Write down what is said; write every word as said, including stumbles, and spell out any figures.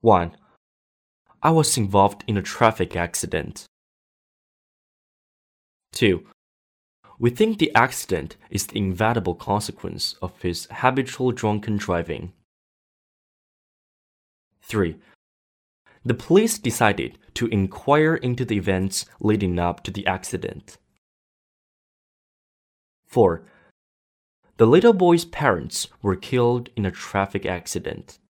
one. I was involved in a traffic accident. two. We think the accident is the inevitable consequence of his habitual drunken driving. three. The police decided to inquire into the events leading up to the accident. four. The little boy's parents were killed in a traffic accident.